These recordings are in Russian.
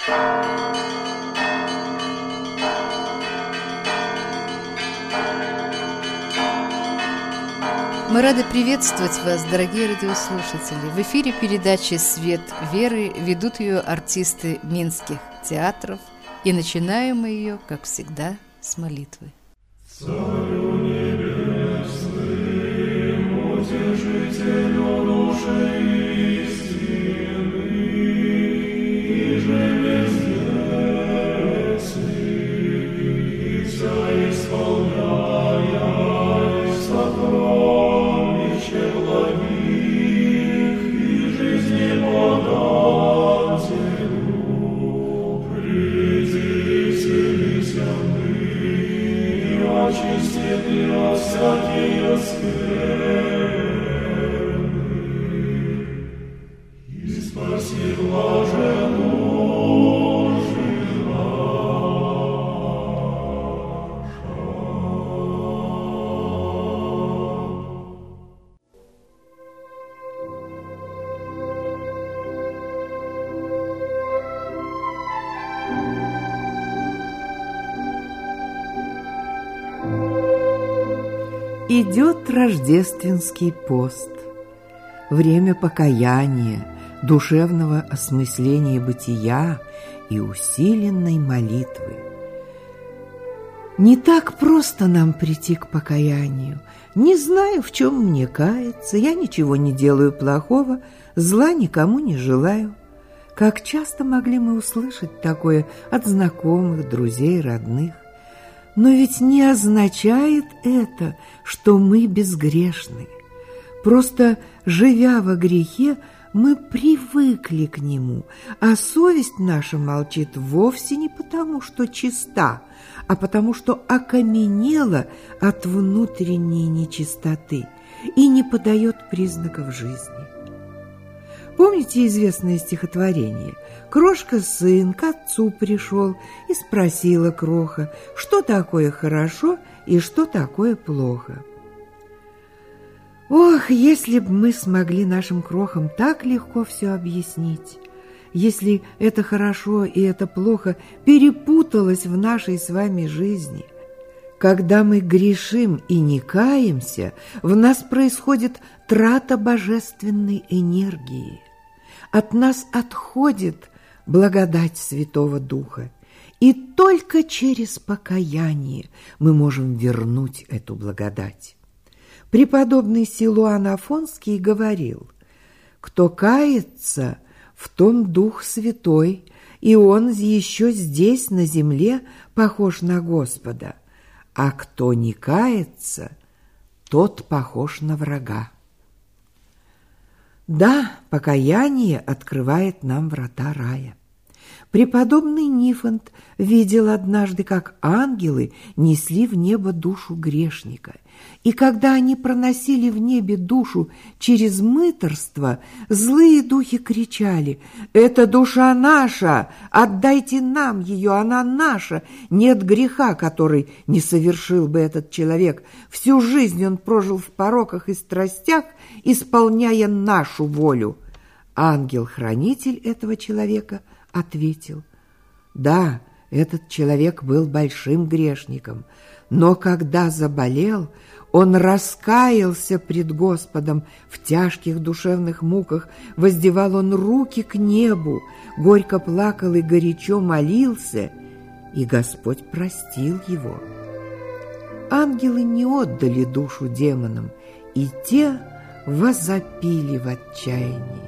Мы рады приветствовать вас, дорогие радиослушатели. В эфире передачи «Свет веры», ведут ее артисты минских театров. И начинаем мы ее, как всегда, с молитвы. Царю небесным, утешителю души истины, иже везде и вся исполняя сокровища благих и жизни подателю, приди вселися мы, очистит от всякие скверны и спаси блаженную души Идет рождественский пост, время покаяния, душевного осмысления бытия и усиленной молитвы. Не так просто нам прийти к покаянию. Не знаю, в чем мне каяться, я ничего не делаю плохого, зла никому не желаю. Как часто могли мы услышать такое от знакомых, друзей, родных. Но ведь не означает это, что мы безгрешны. Просто, живя во грехе, мы привыкли к нему, а совесть наша молчит вовсе не потому, что чиста, а потому, что окаменела от внутренней нечистоты и не подает признаков жизни. Помните известное стихотворение? Крошка-сын к отцу пришел, и спросила кроха, что такое хорошо и что такое плохо. Ох, если бы мы смогли нашим крохам так легко все объяснить, если это хорошо и это плохо перепуталось в нашей с вами жизни. Когда мы грешим и не каемся, в нас происходит трата божественной энергии. От нас отходит благодать Святого Духа, и только через покаяние мы можем вернуть эту благодать. Преподобный Силуан Афонский говорил: «Кто кается, в том Дух Святой, и он еще здесь, на земле, похож на Господа, а кто не кается, тот похож на врага». Да, покаяние открывает нам врата рая. Преподобный Нифонт видел однажды, как ангелы несли в небо душу грешника. И когда они проносили в небе душу через мытарство, злые духи кричали: «Это душа наша! Отдайте нам ее, она наша! Нет греха, который не совершил бы этот человек. Всю жизнь он прожил в пороках и страстях, исполняя нашу волю». Ангел-хранитель этого человека ответил: «Да, этот человек был большим грешником, но когда заболел, он раскаялся пред Господом в тяжких душевных муках, воздевал он руки к небу, горько плакал и горячо молился, и Господь простил его». Ангелы не отдали душу демонам, и те возопили в отчаянии.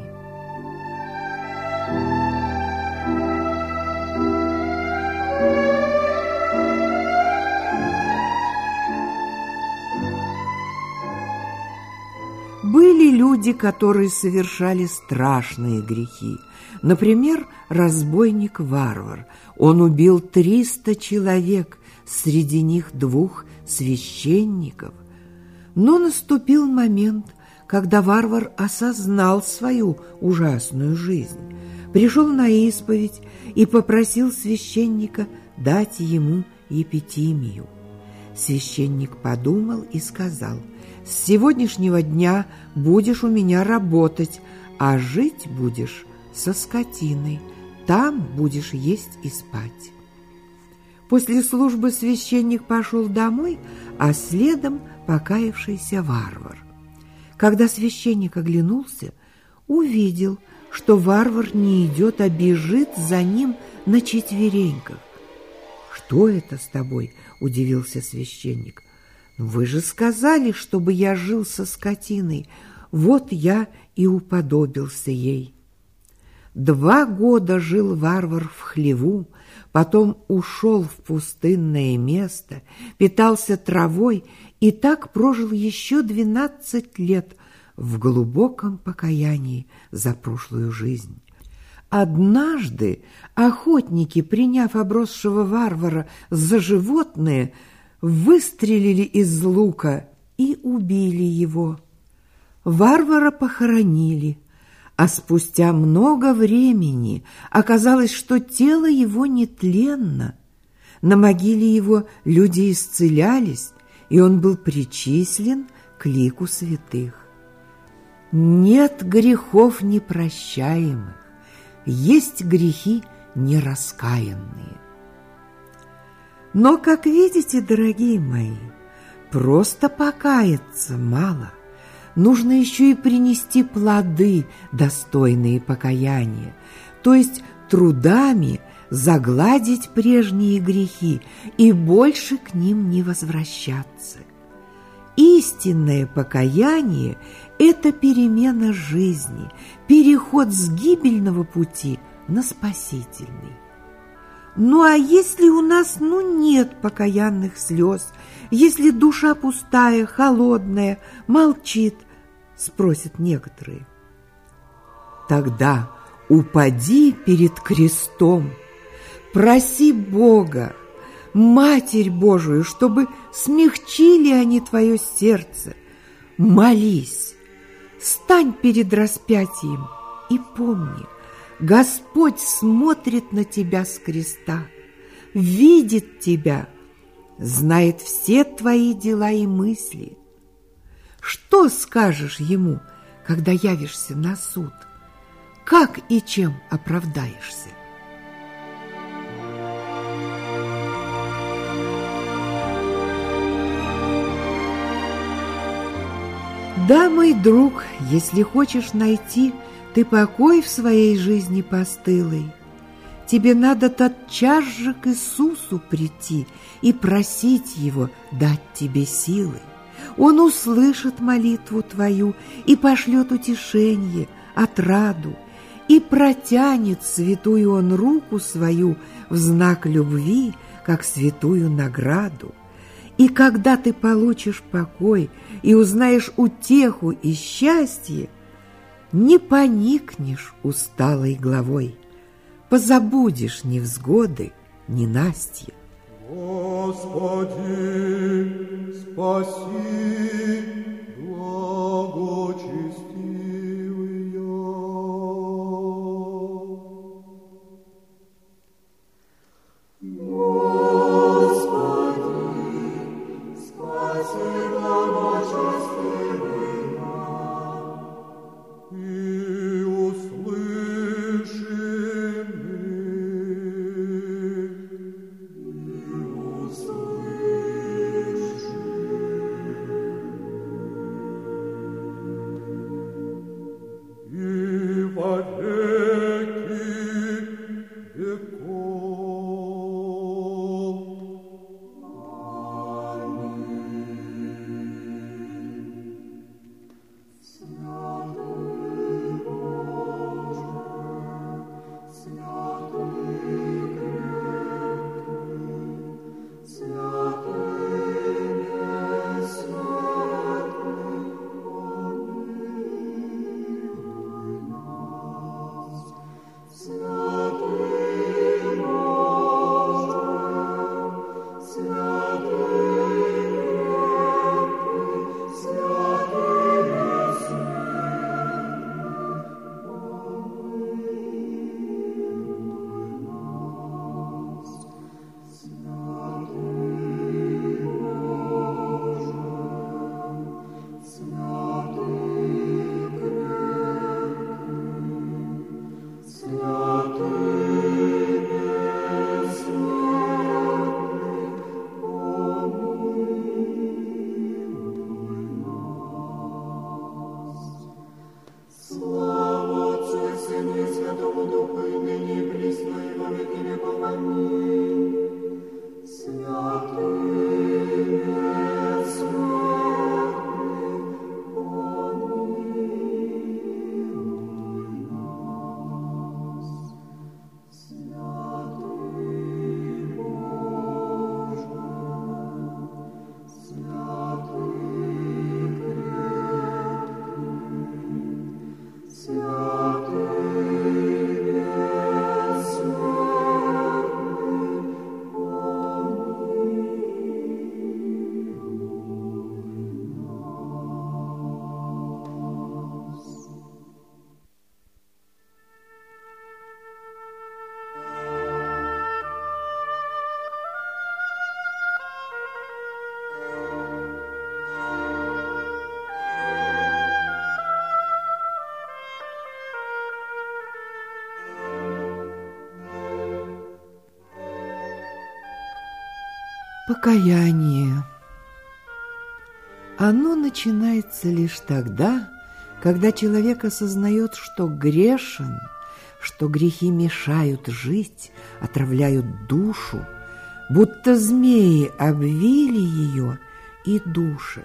Были люди, которые совершали страшные грехи. Например, разбойник-варвар. Он убил 300 человек, среди них 2 священников. Но наступил момент, когда варвар осознал свою ужасную жизнь, пришел на исповедь и попросил священника дать ему епитимию. Священник подумал и сказал: «С сегодняшнего дня будешь у меня работать, а жить будешь со скотиной, там будешь есть и спать». После службы священник пошел домой, а следом покаявшийся варвар. Когда священник оглянулся, увидел, что варвар не идет, а бежит за ним на четвереньках. «Что это с тобой?» – удивился священник. «Вы же сказали, чтобы я жил со скотиной. Вот я и уподобился ей». 2 года жил варвар в хлеву, потом ушел в пустынное место, питался травой и так прожил еще 12 лет в глубоком покаянии за прошлую жизнь. Однажды охотники, приняв обросшего варвара за животное, выстрелили из лука и убили его. Варвара похоронили, а спустя много времени оказалось, что тело его нетленно. На могиле его люди исцелялись, и он был причислен к лику святых. Нет грехов непрощаемых, есть грехи нераскаянные. Но, как видите, дорогие мои, просто покаяться мало. Нужно еще и принести плоды, достойные покаяния, то есть трудами загладить прежние грехи и больше к ним не возвращаться. Истинное покаяние – это перемена жизни, переход с гибельного пути на спасительный. Ну а если у нас нет покаянных слез, если душа пустая, холодная, молчит, спросят некоторые, тогда упади перед крестом, проси Бога, Матерь Божию, чтобы смягчили они твое сердце. Молись, стань перед распятием и помни, Господь смотрит на тебя с креста, видит тебя, знает все твои дела и мысли. Что скажешь Ему, когда явишься на суд? Как и чем оправдаешься? Да, мой друг, если хочешь найти ты покой в своей жизни постылой, тебе надо тотчас же к Иисусу прийти и просить Его дать тебе силы. Он услышит молитву твою и пошлет утешение, отраду, и протянет святую Он руку свою в знак любви, как святую награду. И когда ты получишь покой и узнаешь утеху и счастье, не поникнешь усталой головой, позабудешь невзгоды, ненастья. Господи, спаси, благочестивый. Покаяние. Оно начинается лишь тогда, когда человек осознает, что грешен, что грехи мешают жить, отравляют душу, будто змеи обвили ее и душат.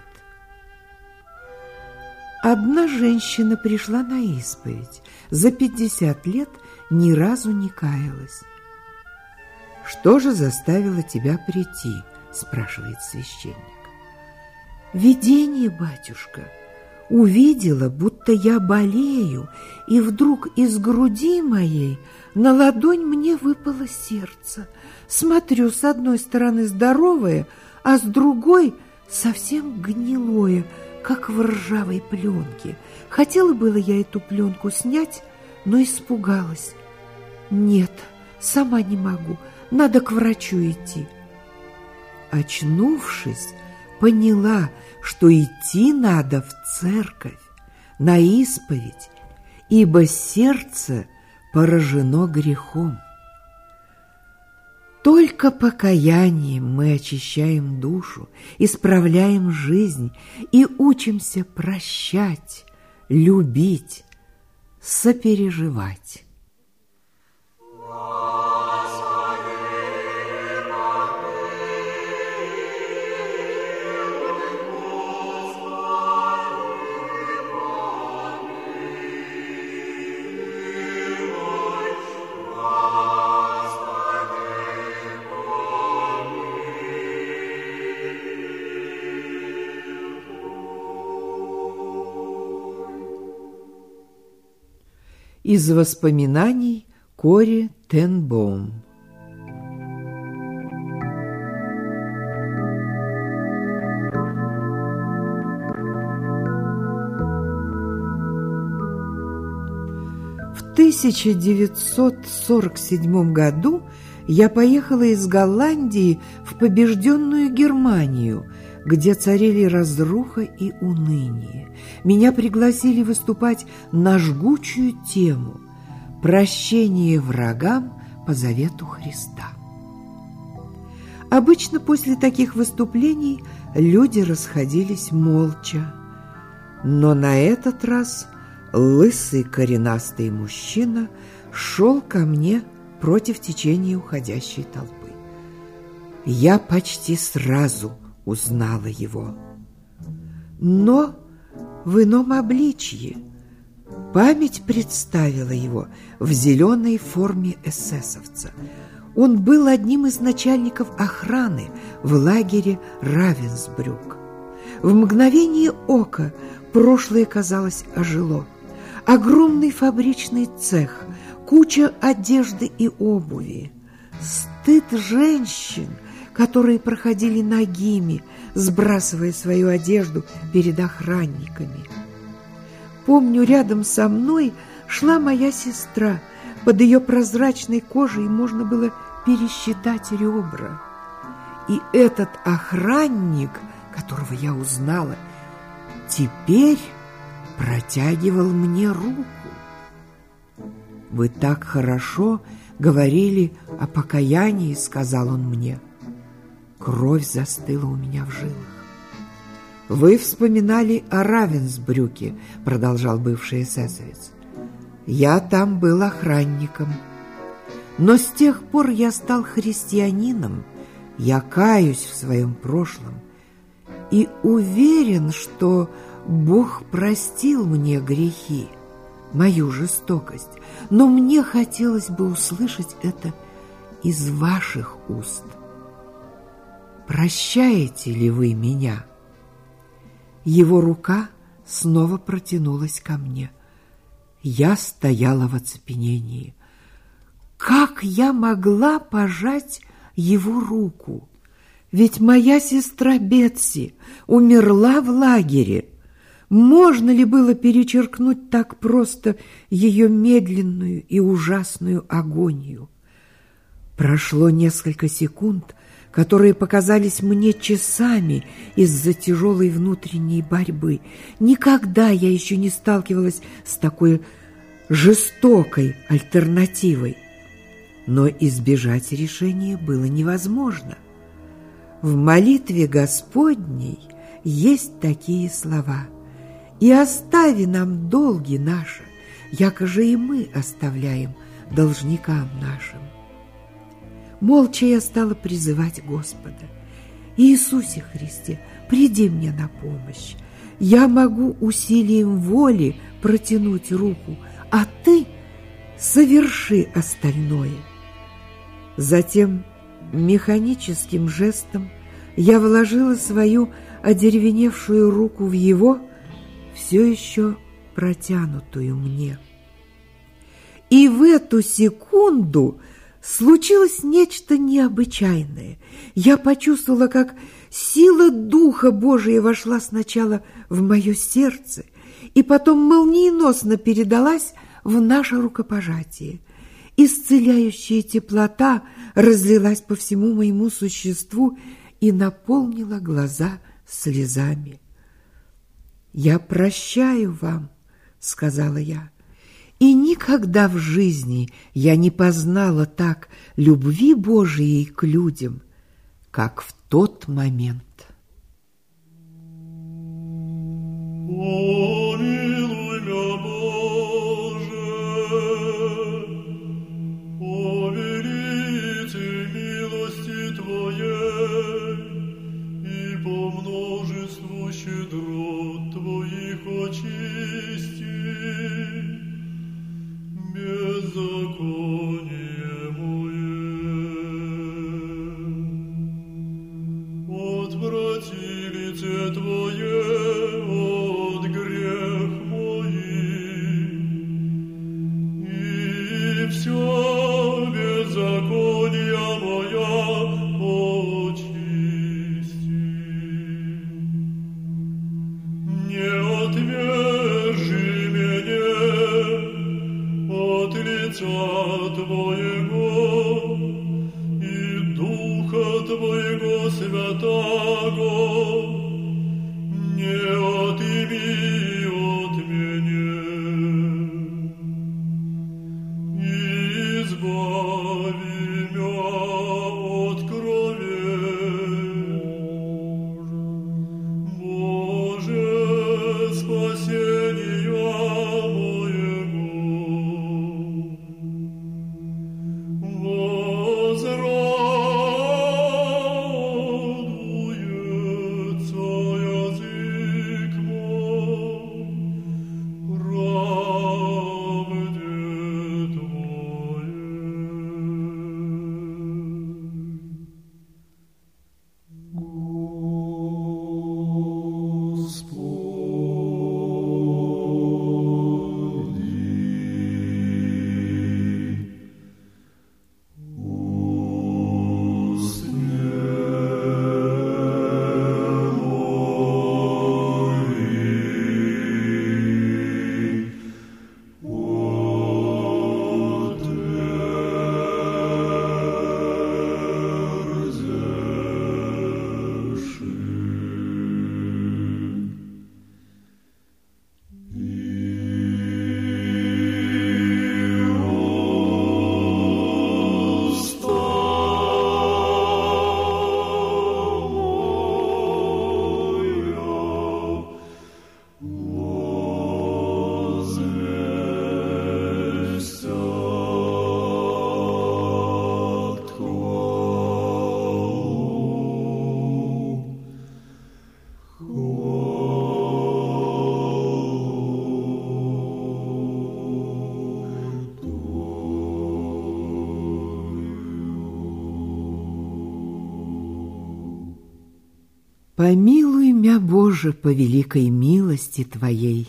Одна женщина пришла на исповедь, за 50 лет ни разу не каялась. «Что же заставило тебя прийти?» – спрашивает священник. «Видение, батюшка. Увидела, будто я болею, и вдруг из груди моей на ладонь мне выпало сердце. Смотрю, с одной стороны здоровое, а с другой совсем гнилое, как в ржавой пленке. Хотела было я эту пленку снять, но испугалась. Нет, сама не могу, надо к врачу идти». Очнувшись, поняла, что идти надо в церковь, на исповедь, ибо сердце поражено грехом. Только покаянием мы очищаем душу, исправляем жизнь и учимся прощать, любить, сопереживать. Из воспоминаний Кори Тен Боум. В 1947 году я поехала из Голландии в побежденную Германию, где царили разруха и уныние. Меня пригласили выступать на жгучую тему «Прощение врагам по завету Христа». Обычно после таких выступлений люди расходились молча, но на этот раз лысый коренастый мужчина шел ко мне против течения уходящей толпы. Я почти сразу узнала его, но в ином обличье. Память представила его в зеленой форме эсэсовца. Он был одним из начальников охраны в лагере Равенсбрюк. В мгновение ока прошлое, казалось, ожило. Огромный фабричный цех, куча одежды и обуви, стыд женщин, которые проходили нагими, сбрасывая свою одежду перед охранниками. Помню, рядом со мной шла моя сестра. Под ее прозрачной кожей можно было пересчитать ребра. И этот охранник, которого я узнала, теперь протягивал мне руку. «Вы так хорошо говорили о покаянии», — сказал он мне. Кровь застыла у меня в жилах. «Вы вспоминали о Равенсбрюке», — продолжал бывший эсэсовец. «Я там был охранником. Но с тех пор я стал христианином, я каюсь в своем прошлом и уверен, что Бог простил мне грехи, мою жестокость, но мне хотелось бы услышать это из ваших уст. Прощаете ли вы меня?» Его рука снова протянулась ко мне. Я стояла в оцепенении. Как я могла пожать его руку? Ведь моя сестра Бетси умерла в лагере. Можно ли было перечеркнуть так просто ее медленную и ужасную агонию? Прошло несколько секунд, которые показались мне часами из-за тяжелой внутренней борьбы. Никогда я еще не сталкивалась с такой жестокой альтернативой. Но избежать решения было невозможно. В молитве Господней есть такие слова: «И остави нам долги наши, яко же и мы оставляем должникам нашим». Молча я стала призывать Господа: «Иисусе Христе, приди мне на помощь. Я могу усилием воли протянуть руку, а Ты соверши остальное». Затем механическим жестом я вложила свою одеревеневшую руку в его, все еще протянутую мне. И в эту секунду случилось нечто необычайное. Я почувствовала, как сила Духа Божия вошла сначала в мое сердце и потом молниеносно передалась в наше рукопожатие. Исцеляющая теплота разлилась по всему моему существу и наполнила глаза слезами. «Я прощаю вам», — сказала я, «и никогда в жизни я не познала так любви Божией к людям, как в тот момент». Помилуй мя, Боже, по великой милости Твоей и по множеству щедрот Твоих очисти беззаконие мое. Отврати лице Твое от грех моих, и все беззакония моя очисти. Не отвержи меня от лица Твоего и Духа Твоего Святаго не отыми от меня. Избави мя от крови, Боже, спасения моего. Возрадуется язык мой правде Твоей. «Помилуй мя, Боже, по великой милости Твоей».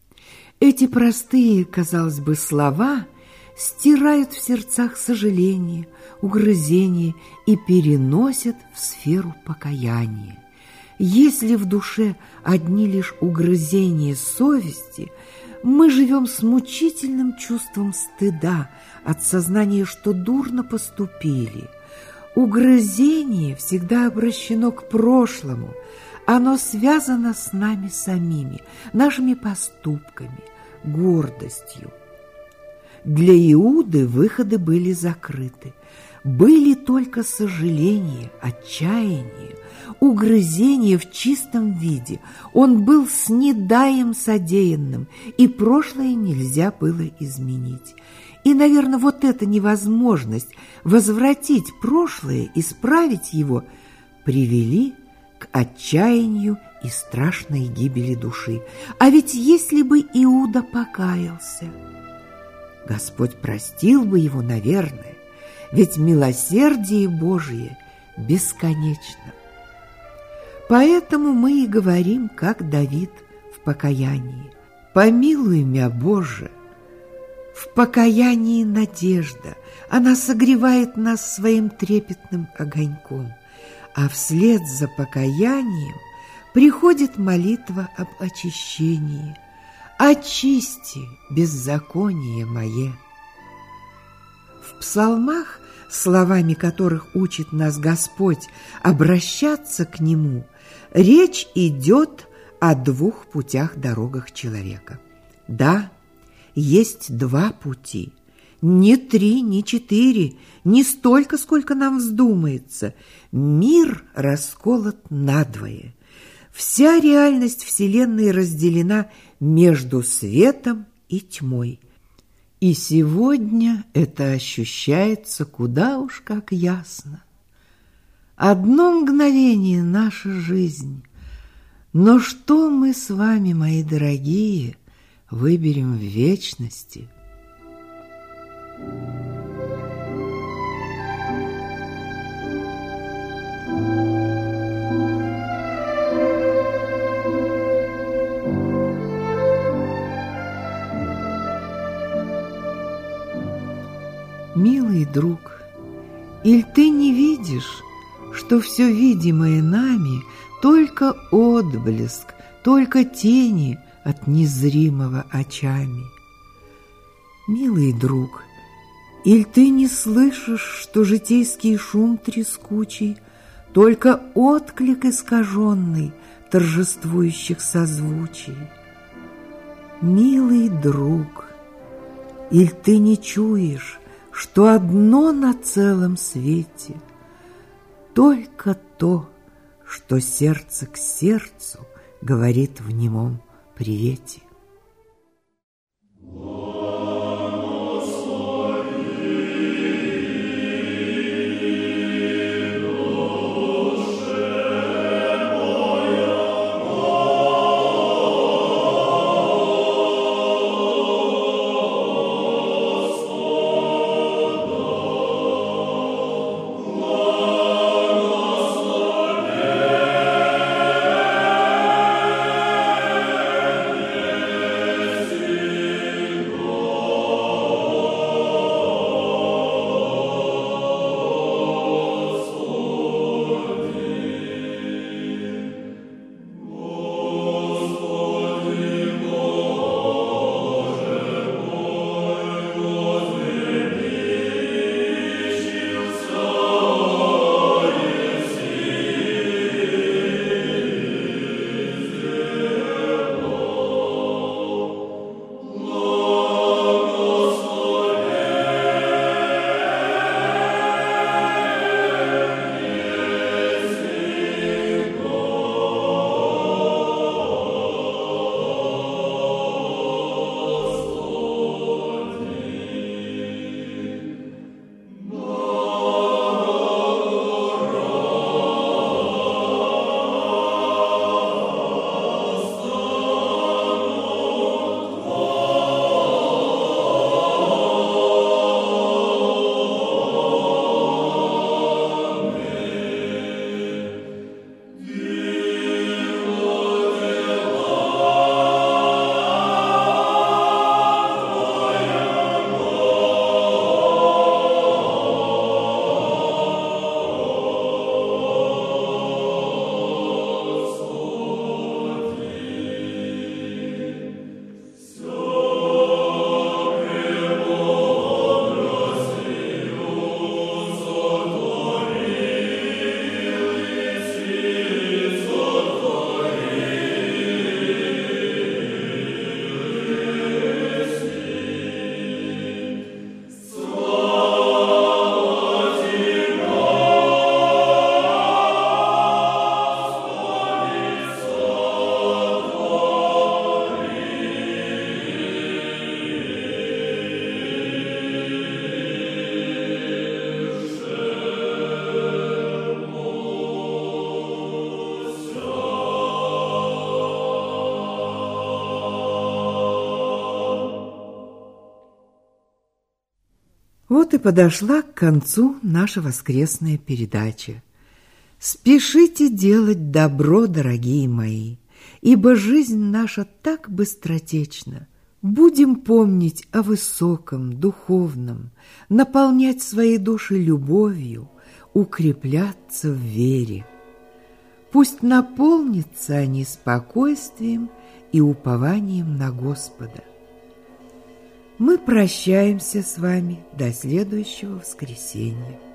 Эти простые, казалось бы, слова стирают в сердцах сожаление, угрызение и переносят в сферу покаяния. Если в душе одни лишь угрызения совести, мы живем с мучительным чувством стыда от сознания, что дурно поступили. Угрызение всегда обращено к прошлому, оно связано с нами самими, нашими поступками, гордостью. Для Иуды выходы были закрыты. были только сожаление, отчаяние, угрызение в чистом виде. Он был снедаем содеянным, и прошлое нельзя было изменить. И, наверное, вот эта невозможность возвратить прошлое, исправить его, привели к отчаянию и страшной гибели души. А ведь если бы Иуда покаялся, Господь простил бы его, наверное, ведь милосердие Божие бесконечно. Поэтому мы и говорим, как Давид в покаянии: «Помилуй мя, Боже». В покаянии надежда, она согревает нас своим трепетным огоньком, а вслед за покаянием приходит молитва об очищении: «Очисти беззаконие мое». В псалмах, словами которых учит нас Господь обращаться к Нему, речь идет о двух путях-дорогах человека. Да, есть два пути, не 3, не 4, не столько, сколько нам вздумается. Мир расколот надвое. Вся реальность Вселенной разделена между светом и тьмой. И сегодня это ощущается куда уж как ясно. Одно мгновение — наша жизнь. Но что мы с вами, мои дорогие, выберем в вечности? Милый друг, иль ты не видишь, что все видимое нами только отблеск, только тени от незримого очами? Милый друг, иль ты не слышишь, что житейский шум трескучий только отклик искаженный торжествующих созвучий? Милый друг, иль ты не чуешь, что одно на целом свете — только то, что сердце к сердцу говорит в немом привете? Вот и подошла к концу наша воскресная передача. Спешите делать добро, дорогие мои, ибо жизнь наша так быстротечна. Будем помнить о высоком, духовном, наполнять свои души любовью, укрепляться в вере. Пусть наполнятся они спокойствием и упованием на Господа. Мы прощаемся с вами до следующего воскресенья.